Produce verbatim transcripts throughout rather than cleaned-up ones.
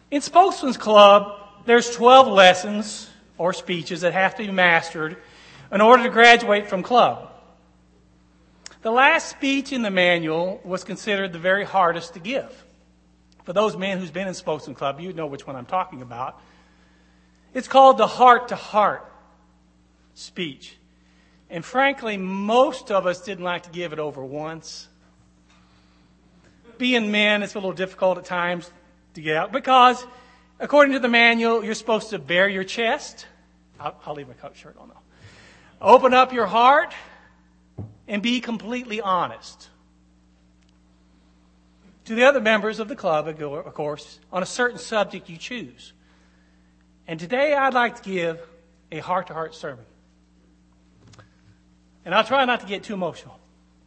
In Spokesman's Club, there's twelve lessons or speeches that have to be mastered in order to graduate from club. The last speech in the manual was considered the very hardest to give. For those men who's been in Spokesman Club, you know which one I'm talking about. It's called the heart-to-heart speech. And frankly, most of us didn't like to give it over once. Being men, it's a little difficult at times to get out because, according to the manual, you're supposed to bare your chest. I'll, I'll leave my coat shirt on though. Open up your heart and be completely honest to the other members of the club, of course, on a certain subject you choose. And today I'd like to give a heart-to-heart sermon. And I'll try not to get too emotional.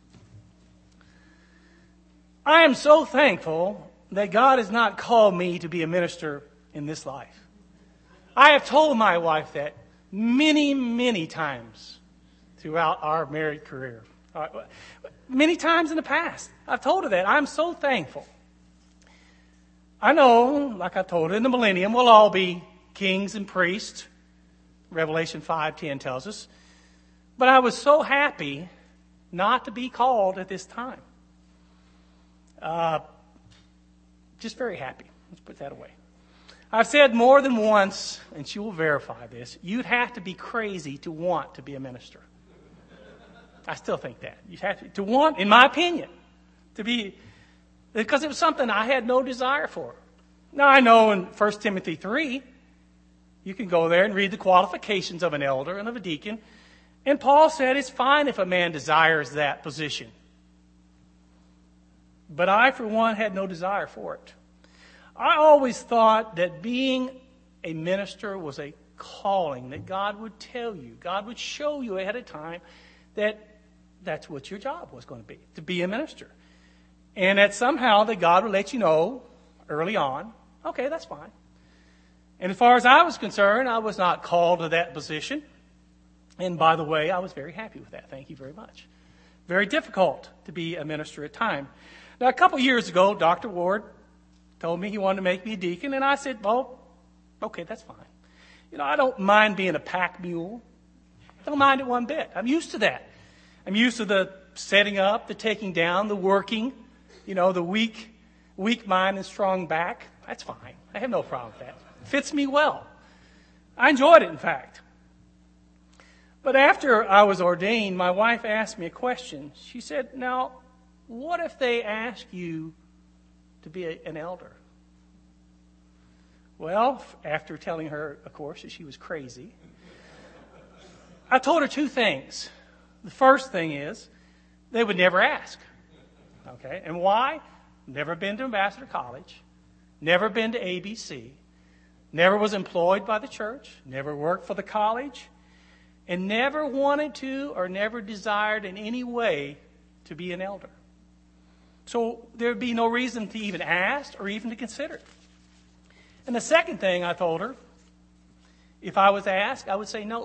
I am so thankful that God has not called me to be a minister in this life. I have told my wife that many, many times throughout our married career. Uh, many times in the past. I've told her that. I'm so thankful. I know, like I told her, in the millennium, we'll all be kings and priests. Revelation five ten tells us. But I was so happy not to be called at this time. Uh, just very happy. Let's put that away. I've said more than once, and she will verify this, you'd have to be crazy to want to be a minister. I still think that. You'd have to, to want, in my opinion, to be, because it was something I had no desire for. Now, I know in First Timothy three, you can go there and read the qualifications of an elder and of a deacon. And Paul said it's fine if a man desires that position. But I, for one, had no desire for it. I always thought that being a minister was a calling, that God would tell you, God would show you ahead of time that that's what your job was going to be, to be a minister. And that somehow that God would let you know early on, okay, that's fine. And as far as I was concerned, I was not called to that position. And by the way, I was very happy with that. Thank you very much. Very difficult to be a minister at time. Now, a couple years ago, Doctor Ward told me he wanted to make me a deacon, and I said, well, okay, that's fine. You know, I don't mind being a pack mule. I don't mind it one bit. I'm used to that. I'm used to the setting up, the taking down, the working, you know, the weak, weak mind and strong back. That's fine. I have no problem with that. It fits me well. I enjoyed it, in fact. But after I was ordained, my wife asked me a question. She said, now, what if they ask you to be a, an elder? Well, after telling her, of course, that she was crazy, I told her two things. The first thing is, they would never ask. Okay, and why? Never been to Ambassador College, never been to A B C, never was employed by the church, never worked for the college, and never wanted to or never desired in any way to be an elder. So there would be no reason to even ask or even to consider it. And the second thing I told her, if I was asked, I would say no.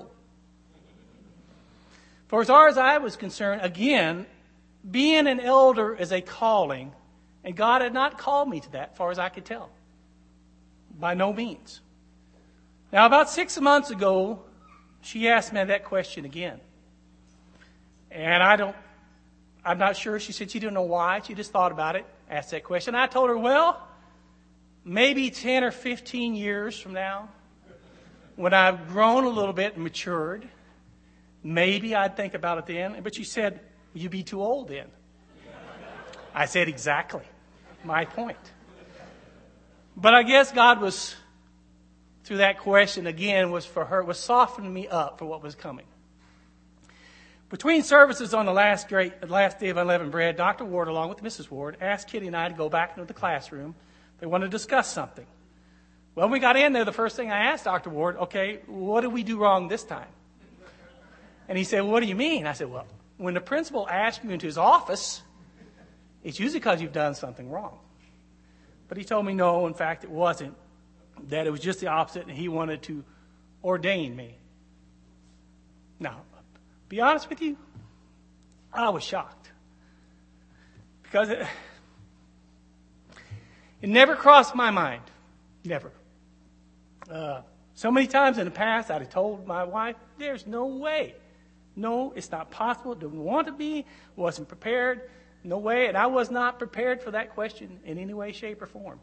For as far as I was concerned, again, being an elder is a calling, and God had not called me to that, as far as I could tell. By no means. Now, about six months ago, she asked me that question again. And I don't, I'm not sure. She said she didn't know why. She just thought about it, asked that question. I told her, well, maybe ten or fifteen years from now, when I've grown a little bit and matured, maybe I'd think about it then. But she said, you'd be too old then. I said, exactly. My point. But I guess God was, through that question again, was for her, was softening me up for what was coming. Between services on the last great, the last day of unleavened bread, Doctor Ward, along with Missus Ward, asked Kitty and I to go back into the classroom. They wanted to discuss something. Well, when we got in there, the first thing I asked Doctor Ward, okay, what did we do wrong this time? And he said, well, what do you mean? I said, well, when the principal asks you into his office, it's usually because you've done something wrong. But he told me, no, in fact, it wasn't. That it was just the opposite, and he wanted to ordain me. Now, be honest with you, I was shocked. Because it, it never crossed my mind, Never. Uh, so many times in the past, I'd have told my wife, there's no way. No, it's not possible. Didn't want to be. Wasn't prepared. No way. And I was not prepared for that question in any way, shape, or form.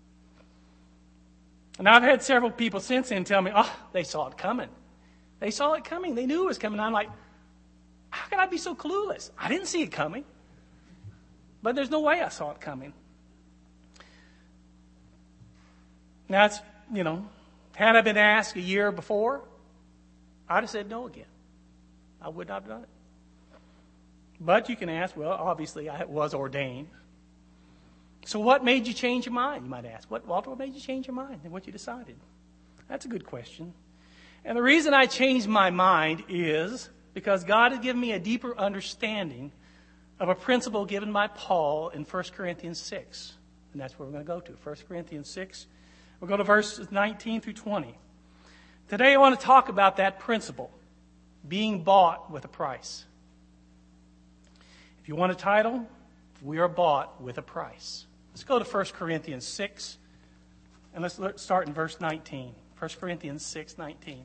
And I've had several people since then tell me, oh, they saw it coming. They saw it coming. They knew it was coming. I'm like, how can I be so clueless? I didn't see it coming. But there's no way I saw it coming. Now, it's, you know, had I been asked a year before, I'd have said no again. I would not have done it. But you can ask, well, obviously I was ordained. So what made you change your mind, you might ask? What, Walter, what made you change your mind and what you decided? That's a good question. And the reason I changed my mind is because God has given me a deeper understanding of a principle given by Paul in First Corinthians six. And that's where we're going to go to, First Corinthians six. We'll go to verses nineteen through twenty. Today I want to talk about that principle, being bought with a price. If you want a title, we are bought with a price. Let's go to First Corinthians six, and let's start in verse nineteen. First Corinthians six nineteen.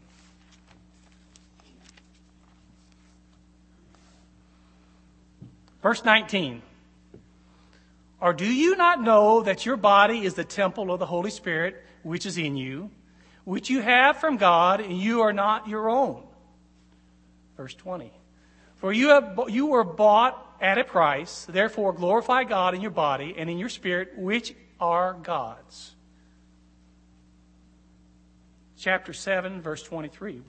Verse nineteen. Or do you not know that your body is the temple of the Holy Spirit, which is in you, which you have from God, and you are not your own? Verse twenty. For you have you were bought at a price, therefore glorify God in your body and in your spirit, which are God's. Chapter seven, verse twenty-three.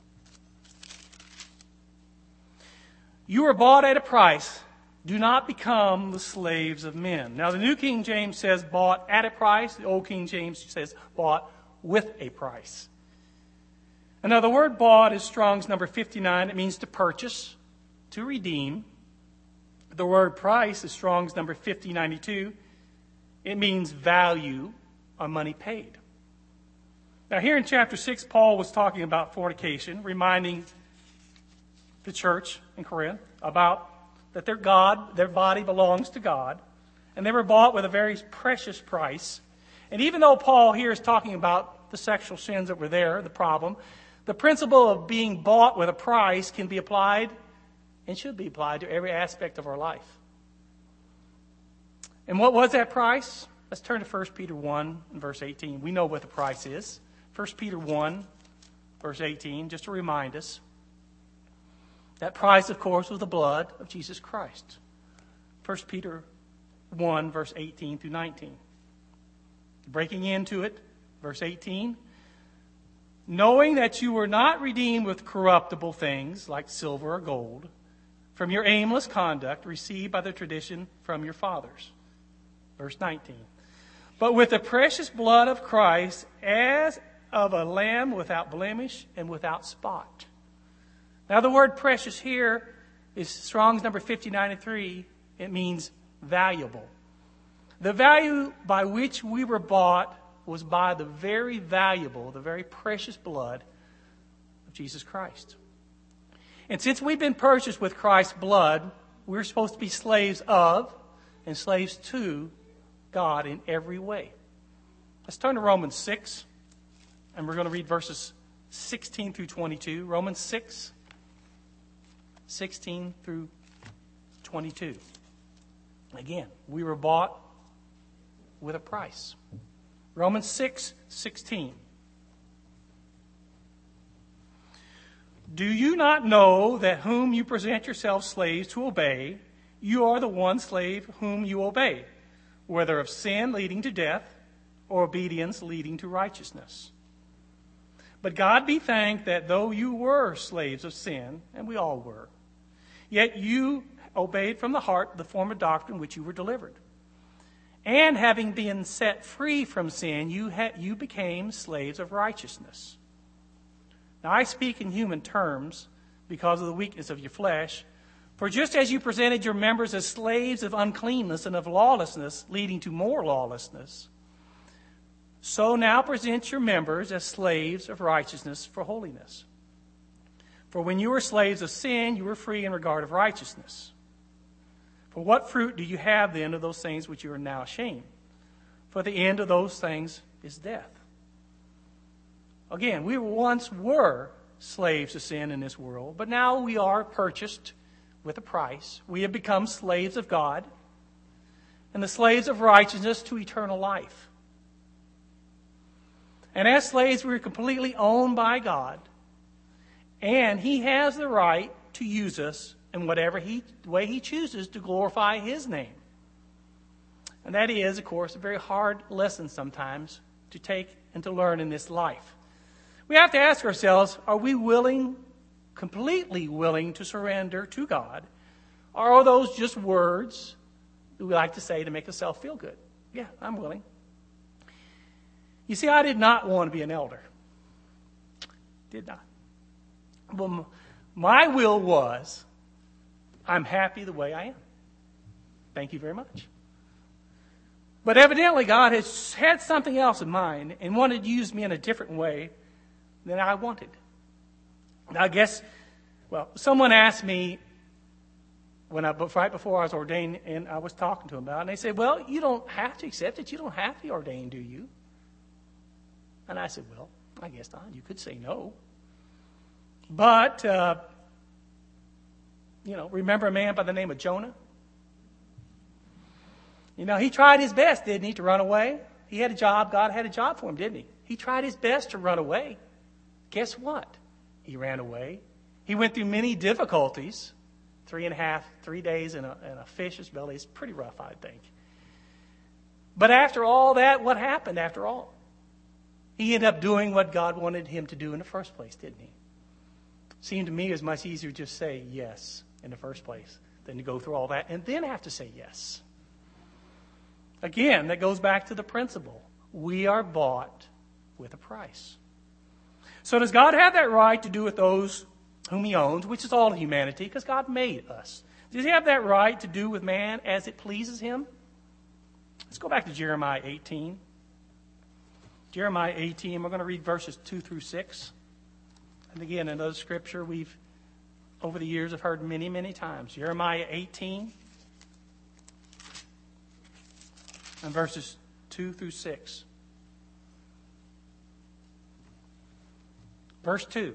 You were bought at a price. Do not become the slaves of men. Now, the New King James says bought at a price. The Old King James says bought with a price. And now, the word bought is Strong's number fifty-nine. It means to purchase, to redeem. The word price is Strong's number fifty ninety-two. It means value or money paid. Now, here in chapter six, Paul was talking about fornication, reminding the church in Corinth about that their God, their body belongs to God, and they were bought with a very precious price. And even though Paul here is talking about the sexual sins that were there, the problem, the principle of being bought with a price can be applied and should be applied to every aspect of our life. And what was that price? Let's turn to First Peter one and verse eighteen. We know what the price is. First Peter one, verse eighteen, just to remind us. That price, of course, was the blood of Jesus Christ. First Peter one, verse eighteen through nineteen. Breaking into it, verse eighteen. Knowing that you were not redeemed with corruptible things like silver or gold from your aimless conduct received by the tradition from your fathers. Verse nineteen. But with the precious blood of Christ as of a lamb without blemish and without spot. Now, the word precious here is Strong's number fifty ninety-three. It means valuable. The value by which we were bought was by the very valuable, the very precious blood of Jesus Christ. And since we've been purchased with Christ's blood, we're supposed to be slaves of and slaves to God in every way. Let's turn to Romans six, and we're going to read verses sixteen through twenty-two. Romans six. sixteen through twenty-two. Again, we were bought with a price. Romans six sixteen. Do you not know that whom you present yourselves slaves to obey, you are the one slave whom you obey, whether of sin leading to death or obedience leading to righteousness? But God be thanked that though you were slaves of sin, and we all were, yet you obeyed from the heart the form of doctrine which you were delivered. And having been set free from sin, you, ha- you became slaves of righteousness. Now I speak in human terms because of the weakness of your flesh. For just as you presented your members as slaves of uncleanness and of lawlessness, leading to more lawlessness, so now present your members as slaves of righteousness for holiness. For when you were slaves of sin, you were free in regard of righteousness. For what fruit do you have then of those things which you are now ashamed? For the end of those things is death. Again, we once were slaves to sin in this world, but now we are purchased with a price. We have become slaves of God and the slaves of righteousness to eternal life. And as slaves, we are completely owned by God, and He has the right to use us in whatever he, way He chooses to glorify His name. And that is, of course, a very hard lesson sometimes to take and to learn in this life. We have to ask ourselves, are we willing, completely willing to surrender to God? Or are those just words that we like to say to make ourselves feel good? Yeah, I'm willing. You see, I did not want to be an elder. Did not. Well, my will was, I'm happy the way I am. Thank you very much. But evidently God has had something else in mind and wanted to use me in a different way than I wanted. I guess, well, someone asked me when I, right before I was ordained, and I was talking to them about it, and they said, well, you don't have to accept it. You don't have to be ordained, do you? And I said, well, I guess not. You could say no. But, uh, you know, remember a man by the name of Jonah? You know, he tried his best, didn't he, to run away? He had a job. God had a job for him, didn't he? He tried his best to run away. Guess what? He ran away. He went through many difficulties. Three and a half, three days in a, in a fish's belly is pretty rough, I think. But after all that, what happened after all? He ended up doing what God wanted him to do in the first place, didn't he? Seemed to me it was much easier to just say yes in the first place than to go through all that and then have to say yes. Again, that goes back to the principle. We are bought with a price. So does God have that right to do with those whom He owns, which is all humanity, because God made us? Does He have that right to do with man as it pleases Him? Let's go back to Jeremiah eighteen. Jeremiah eighteen, we're going to read verses two through six. And again, another scripture we've, over the years, have heard many, many times. Jeremiah eighteen and verses two through six. Verse two.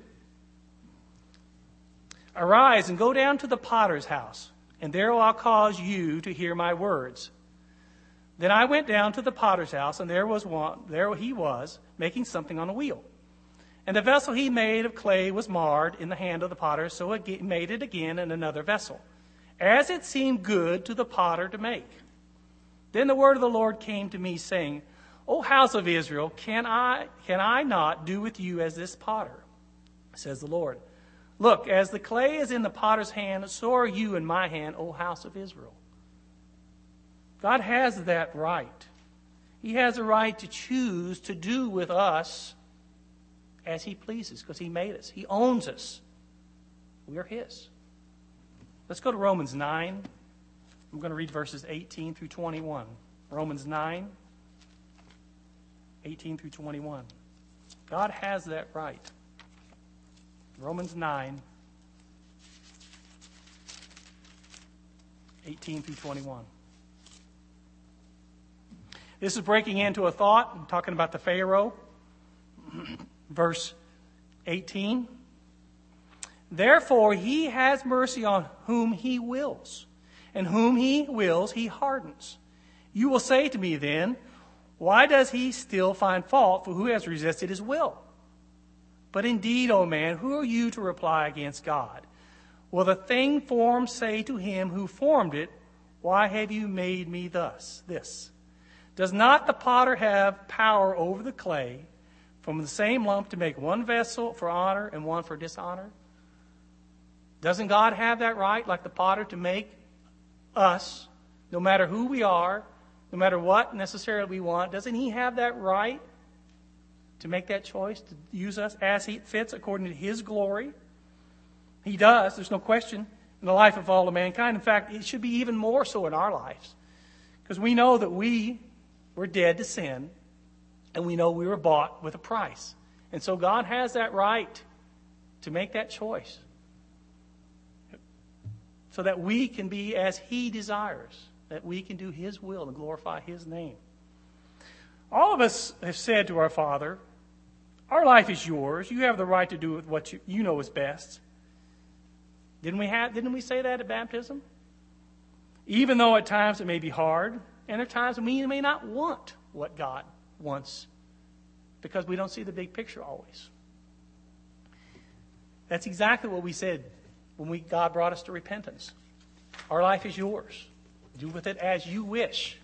Arise and go down to the potter's house, and there will I cause you to hear my words. Then I went down to the potter's house, and there was one, there he was, making something on a wheel. And the vessel he made of clay was marred in the hand of the potter, so he made it again in another vessel, as it seemed good to the potter to make. Then the word of the Lord came to me, saying, O house of Israel, can I, can I not do with you as this potter? Says the Lord. Look, as the clay is in the potter's hand, so are you in my hand, O house of Israel. God has that right. He has a right to choose to do with us as He pleases, because He made us. He owns us. We are His. Let's go to Romans nine. I'm going to read verses eighteen through twenty-one. Romans nine, eighteen through twenty-one. God has that right. Romans nine, eighteen through twenty-one. This is breaking into a thought. I'm talking about the Pharaoh. Verse eighteen. Therefore he has mercy on whom He wills, and whom He wills He hardens. You will say to me then, why does He still find fault for who has resisted His will? But indeed, O man, who are you to reply against God? Will the thing formed say to Him who formed it, why have you made me thus, this? Does not the potter have power over the clay from the same lump to make one vessel for honor and one for dishonor? Doesn't God have that right, like the potter, to make us, no matter who we are, no matter what necessarily we want? Doesn't He have that right to make that choice, to use us as He fits according to His glory? He does, there's no question, in the life of all of mankind. In fact, it should be even more so in our lives, because we know that we were dead to sin, and we know we were bought with a price. And so God has that right to make that choice, so that we can be as He desires, that we can do His will and glorify His name. All of us have said to our Father, Our life is yours. You have the right to do with what you, you know is best. Didn't we have, didn't we say that at baptism? Even though at times it may be hard, and there are times when we may not want what God wants because we don't see the big picture always. That's exactly what we said when we, God brought us to repentance. Our life is yours. Do with it as you wish.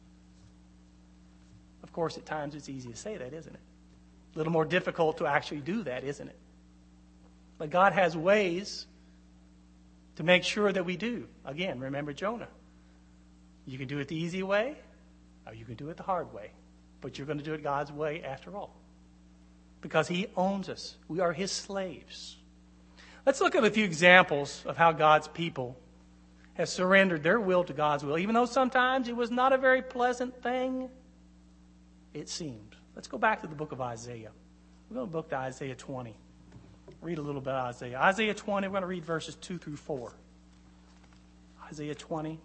Of course, at times it's easy to say that, isn't it? A little more difficult to actually do that, isn't it? But God has ways to make sure that we do. Again, remember Jonah. You can do it the easy way, or you can do it the hard way. But you're going to do it God's way after all. Because He owns us. We are His slaves. Let's look at a few examples of how God's people have surrendered their will to God's will. Even though sometimes it was not a very pleasant thing, it seemed. Let's go back to the book of Isaiah. We're going to book to Isaiah twenty. Read a little bit of Isaiah. Isaiah twenty, we're going to read verses two through four. Isaiah twenty,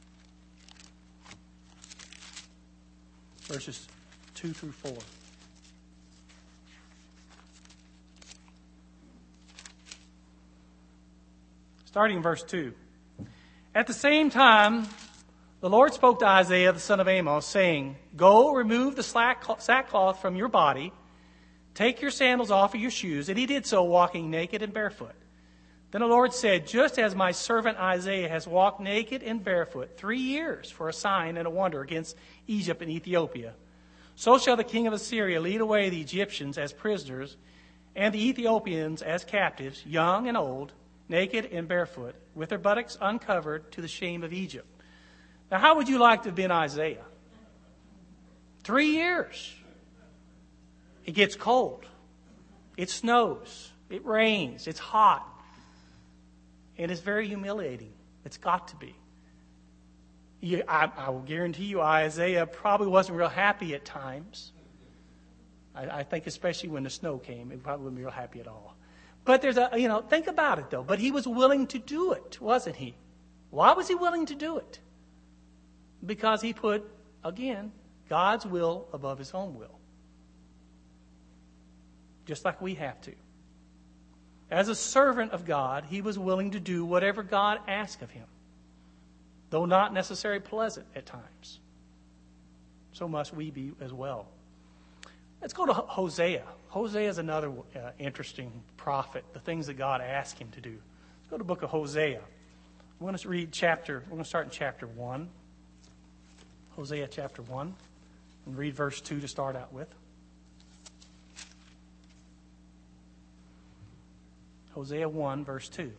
verses two through four. Starting in verse two. At the same time, the Lord spoke to Isaiah, the son of Amos, saying, Go, remove the sackcloth from your body, take your sandals off of your shoes. And he did so, walking naked and barefoot. Then the Lord said, Just as my servant Isaiah has walked naked and barefoot three years for a sign and a wonder against Egypt and Ethiopia, so shall the king of Assyria lead away the Egyptians as prisoners and the Ethiopians as captives, young and old, naked and barefoot, with their buttocks uncovered to the shame of Egypt. Now, how would you like to have been Isaiah? Three years. It gets cold. It snows. It rains. It's hot. And it's very humiliating. It's got to be. You, I, I will guarantee you Isaiah probably wasn't real happy at times. I, I think especially when the snow came, he probably wasn't real happy at all. But there's a, you know, think about it though. But he was willing to do it, wasn't he? Why was he willing to do it? Because he put, again, God's will above his own will. Just like we have to. As a servant of God, he was willing to do whatever God asked of him, though not necessarily pleasant at times. So must we be as well. Let's go to Hosea. Hosea is another uh, interesting prophet, the things that God asked him to do. Let's go to the book of Hosea. We're going to read chapter, we're going to start in chapter one. Hosea chapter one. And read verse two to start out with. Hosea one, verse two.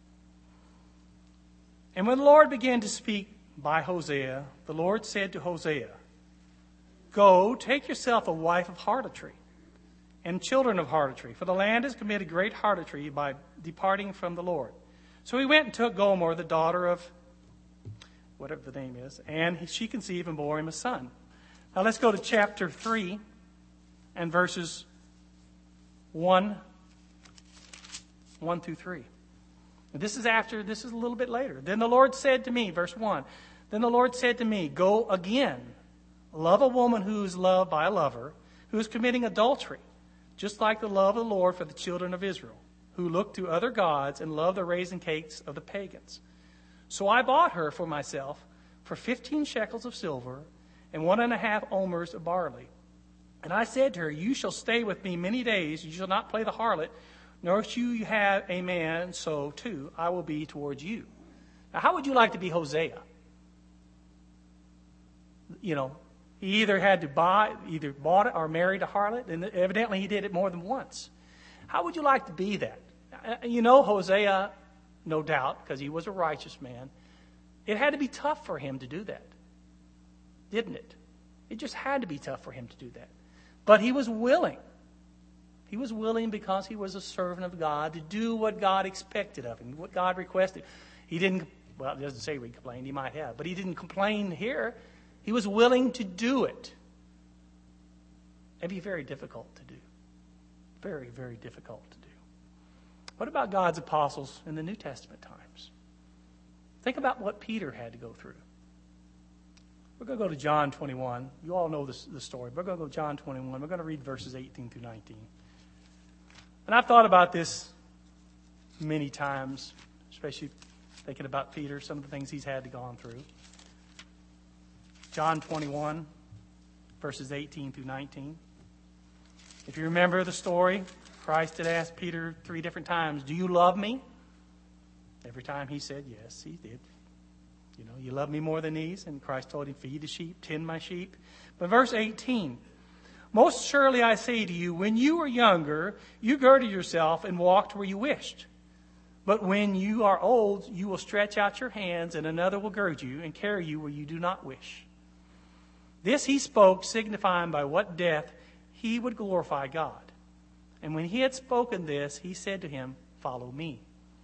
And when the Lord began to speak by Hosea, the Lord said to Hosea, Go, take yourself a wife of harlotry, and children of harlotry, for the land has committed great harlotry by departing from the Lord. So he went and took Gomer, the daughter of whatever the name is, and he, she conceived and bore him a son. Now let's go to chapter three and verses one, one through three. This is after, this is a little bit later. Then the Lord said to me, verse one, Then the Lord said to me, Go again, love a woman who is loved by a lover, who is committing adultery, just like the love of the Lord for the children of Israel, who look to other gods and love the raisin cakes of the pagans. So I bought her for myself for fifteen shekels of silver and one and a half omers of barley. And I said to her, You shall stay with me many days. You shall not play the harlot, nor shall you have a man, so too I will be towards you. Now, how would you like to be Hosea? You know, he either had to buy, either bought it or married a harlot, and evidently he did it more than once. How would you like to be that? You know, Hosea, no doubt, because he was a righteous man, it had to be tough for him to do that, didn't it? It just had to be tough for him to do that. But he was willing. He was willing because he was a servant of God to do what God expected of him, what God requested. He didn't, well, it doesn't say he complained, he might have, but he didn't complain here. He was willing to do it. It'd be very difficult to do. Very, very difficult to do. What about God's apostles in the New Testament times? Think about what Peter had to go through. We're going to go to John twenty-one. You all know this, the story. We're going to go to John twenty-one. We're going to read verses eighteen through nineteen. And I've thought about this many times, especially thinking about Peter, some of the things he's had to go on through. John twenty-one, verses eighteen through nineteen. If you remember the story, Christ had asked Peter three different times, do you love me? Every time he said, yes, he did. You know, you love me more than these? And Christ told him, feed the sheep, tend my sheep. But verse eighteen, most surely I say to you, when you were younger, you girded yourself and walked where you wished. But when you are old, you will stretch out your hands, and another will gird you and carry you where you do not wish. This he spoke, signifying by what death he would glorify God. And when he had spoken this, he said to him, follow me.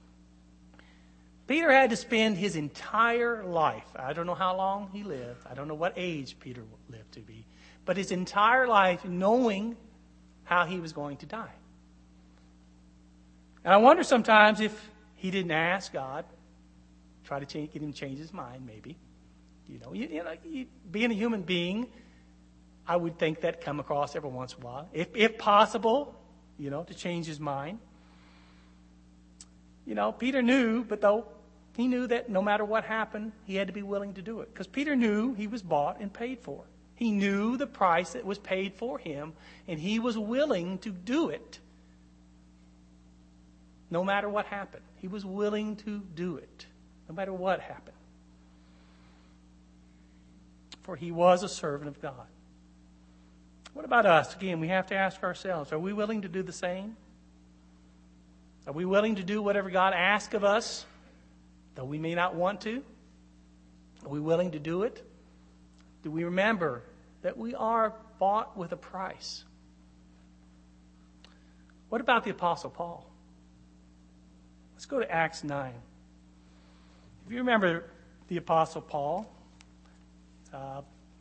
Peter had to spend his entire life, I don't know how long he lived, I don't know what age Peter lived to be, but his entire life knowing how he was going to die. And I wonder sometimes if he didn't ask God, try to change, get him to change his mind, maybe. You know, you, you know you, being a human being, I would think that come across every once in a while. If, if possible, you know, to change his mind. You know, Peter knew, but though he knew that no matter what happened, he had to be willing to do it. Because Peter knew he was bought and paid for. He knew the price that was paid for him, and he was willing to do it. No matter what happened. He was willing to do it. No matter what happened. For he was a servant of God. What about us? Again, we have to ask ourselves, are we willing to do the same? Are we willing to do whatever God asks of us, though we may not want to? Are we willing to do it? Do we remember that we are bought with a price? What about the Apostle Paul? Let's go to Acts nine. If you remember the Apostle Paul, uh,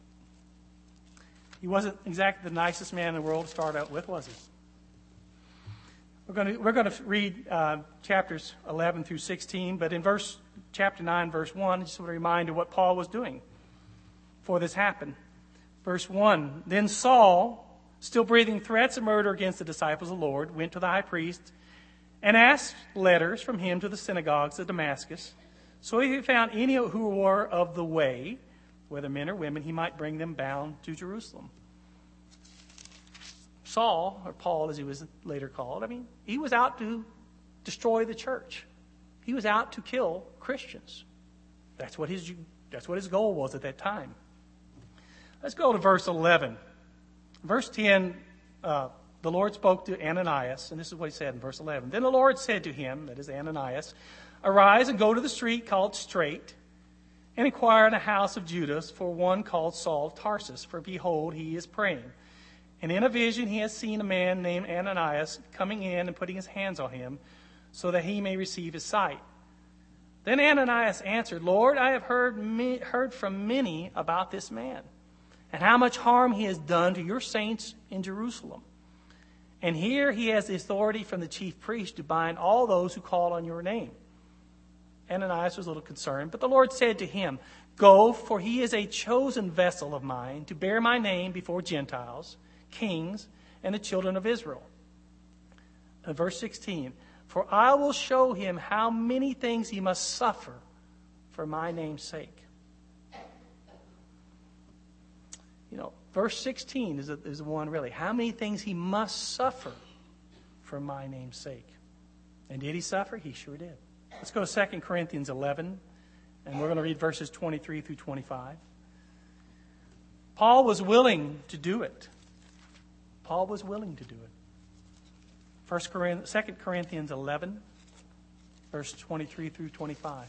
he wasn't exactly the nicest man in the world to start out with, was he? We're going to we're going to read uh, chapters eleven through sixteen, but in verse chapter nine, verse one, just a reminder what Paul was doing before this happened. Verse one, then Saul, still breathing threats of murder against the disciples of the Lord, went to the high priest and asked letters from him to the synagogues of Damascus, so if he found any who were of the way, whether men or women, he might bring them bound to Jerusalem. Saul, or Paul as he was later called, I mean, he was out to destroy the church. He was out to kill Christians. That's what his, that's what his goal was at that time. Let's go to verse eleven. Verse ten, uh, the Lord spoke to Ananias, and this is what he said in verse eleven. Then the Lord said to him, that is Ananias, arise and go to the street called Straight, and inquire in the house of Judas for one called Saul of Tarsus, for behold, he is praying. And in a vision he has seen a man named Ananias coming in and putting his hands on him, so that he may receive his sight. Then Ananias answered, Lord, I have heard me, heard from many about this man, and how much harm he has done to your saints in Jerusalem. And here he has the authority from the chief priest to bind all those who call on your name. Ananias was a little concerned, but the Lord said to him, Go, for he is a chosen vessel of mine to bear my name before Gentiles, kings, and the children of Israel. And verse sixteen, for I will show him how many things he must suffer for my name's sake. You know, verse sixteen is, a, is the one really. How many things he must suffer for my name's sake. And did he suffer? He sure did. Let's go to Second Corinthians eleven, and we're going to read verses twenty-three through twenty-five. Paul was willing to do it. Paul was willing to do it. First Corinthians, Second Corinthians eleven, verse twenty-three through twenty-five.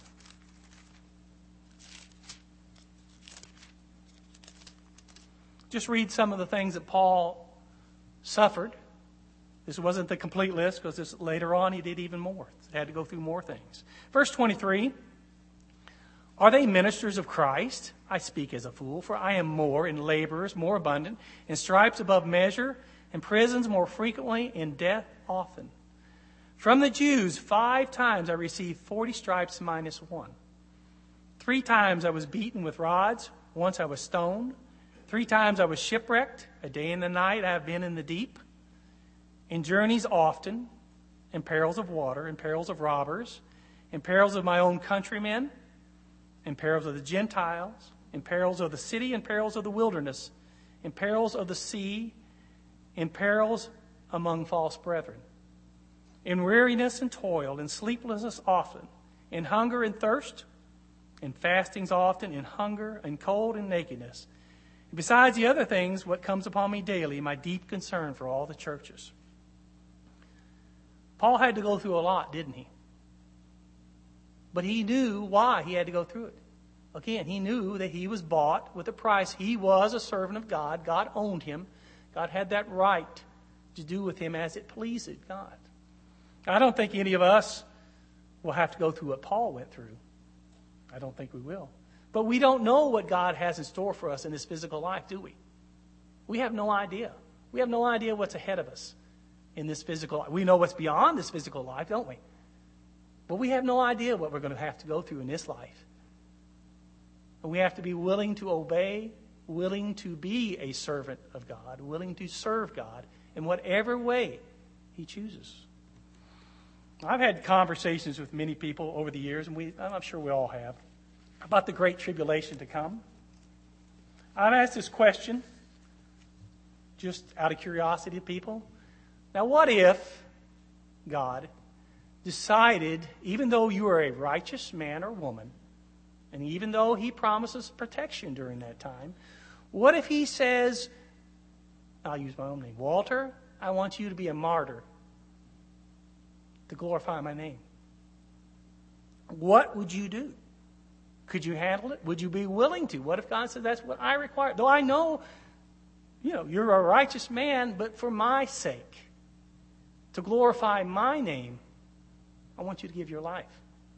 Just read some of the things that Paul suffered. This wasn't the complete list, because this, later on he did even more. He had to go through more things. Verse twenty-three, are they ministers of Christ? I speak as a fool, for I am more, in labors more abundant, in stripes above measure, in prisons more frequently, in death often. From the Jews, five times I received forty stripes minus one. Three times I was beaten with rods. Once I was stoned. Three times I was shipwrecked. A day and a night I have been in the deep. In journeys often, in perils of water, in perils of robbers, in perils of my own countrymen, in perils of the Gentiles, in perils of the city, in perils of the wilderness, in perils of the sea, in perils among false brethren, in weariness and toil, in sleeplessness often, in hunger and thirst, in fastings often, in hunger and cold and nakedness. And besides the other things, what comes upon me daily, my deep concern for all the churches. Paul had to go through a lot, didn't he? But he knew why he had to go through it. Again, he knew that he was bought with a price. He was a servant of God. God owned him. God had that right to do with him as it pleased God. I don't think any of us will have to go through what Paul went through. I don't think we will. But we don't know what God has in store for us in this physical life, do we? We have no idea. We have no idea what's ahead of us in this physical life. We know what's beyond this physical life, don't we? But we have no idea what we're going to have to go through in this life. And we have to be willing to obey, willing to be a servant of God, willing to serve God in whatever way he chooses. I've had conversations with many people over the years, and we, I'm sure we all have, about the great tribulation to come. I've asked this question just out of curiosity to people. Now, what if God decided, even though you are a righteous man or woman, and even though he promises protection during that time, what if he says, I'll use my own name, Walter, I want you to be a martyr to glorify my name? What would you do? Could you handle it? Would you be willing to? What if God said, that's what I require? Though I know, you know, you're a righteous man, but for my sake, to glorify my name, I want you to give your life.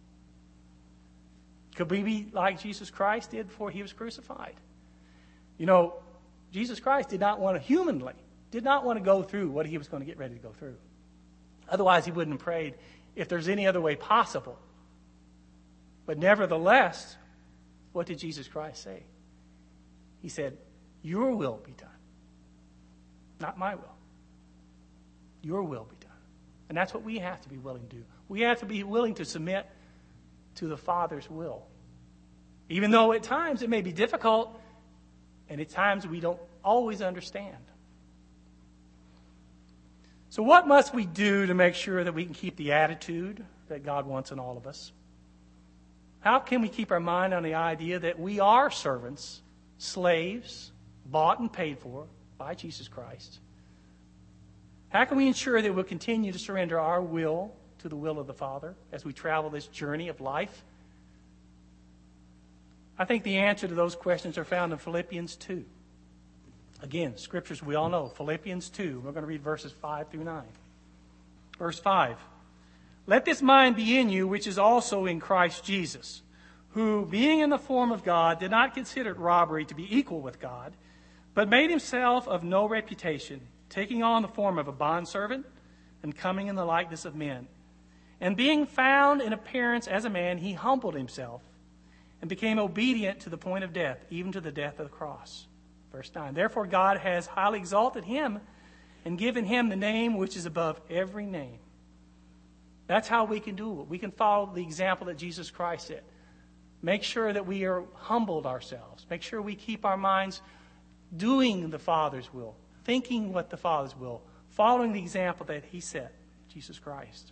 Could we be like Jesus Christ did before he was crucified? You know, Jesus Christ did not want to humanly, did not want to go through what he was going to get ready to go through. Otherwise, he wouldn't have prayed, if there's any other way possible. But nevertheless, what did Jesus Christ say? He said, your will be done. Not my will. Your will be done. And that's what we have to be willing to do. We have to be willing to submit to the Father's will. Even though at times it may be difficult, and at times we don't always understand. So what must we do to make sure that we can keep the attitude that God wants in all of us? How can we keep our mind on the idea that we are servants, slaves, bought and paid for by Jesus Christ? How can we ensure that we'll continue to surrender our will to the will of the Father as we travel this journey of life? I think the answer to those questions are found in Philippians two. Again, scriptures we all know. Philippians two. We're going to read verses five through nine. Verse five. Let this mind be in you, which is also in Christ Jesus, who, being in the form of God, did not consider it robbery to be equal with God, but made himself of no reputation, taking on the form of a bondservant and coming in the likeness of men. And being found in appearance as a man, he humbled himself and became obedient to the point of death, even to the death of the cross. Verse nine. Therefore God has highly exalted him and given him the name which is above every name. That's how we can do it. We can follow the example that Jesus Christ said. Make sure that we are humbled ourselves. Make sure we keep our minds doing the Father's will, thinking what the Father's will, following the example that he set, Jesus Christ.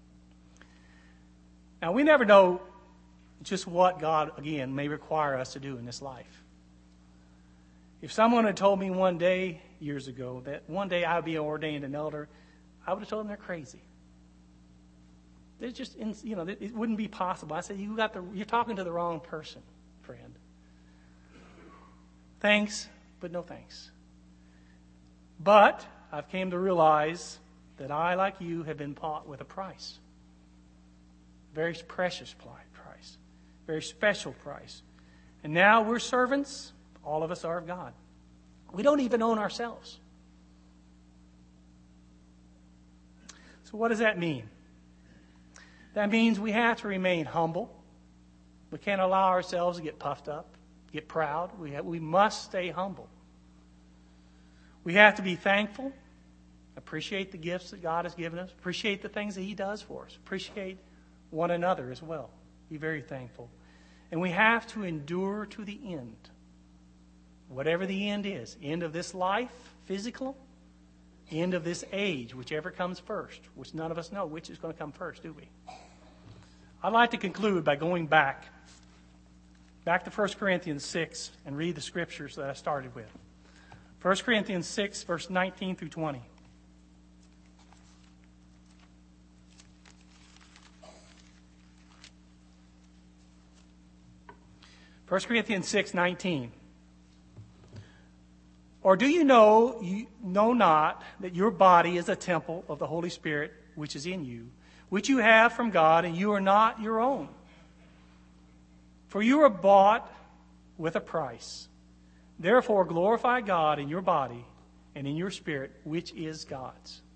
Now, we never know just what God, again, may require us to do in this life. If someone had told me one day, years ago, that one day I would be ordained an elder, I would have told them they're crazy. It's just, you know, it wouldn't be possible. I said, you got the, you're talking to the wrong person, friend. Thanks, but no thanks. But I've came to realize that I, like you, have been bought with a price. Very precious price. Very special price. And now we're servants. All of us are of God. We don't even own ourselves. So what does that mean? That means we have to remain humble. We can't allow ourselves to get puffed up, get proud. We have, we must stay humble. We have to be thankful Appreciate the gifts that God has given us. Appreciate the things that He does for us. Appreciate one another as well. Be very thankful. And we have to endure to the end. Whatever the end is. End of this life, physical. End of this age, whichever comes first. Which none of us know which is going to come first, do we? I'd like to conclude by going back. Back to First Corinthians six and read the scriptures that I started with. First Corinthians six, verse nineteen through twenty. First Corinthians six, nineteen. Or do you know, you know not that your body is a temple of the Holy Spirit which is in you, which you have from God, and you are not your own? For you are bought with a price. Therefore glorify God in your body and in your spirit, which is God's.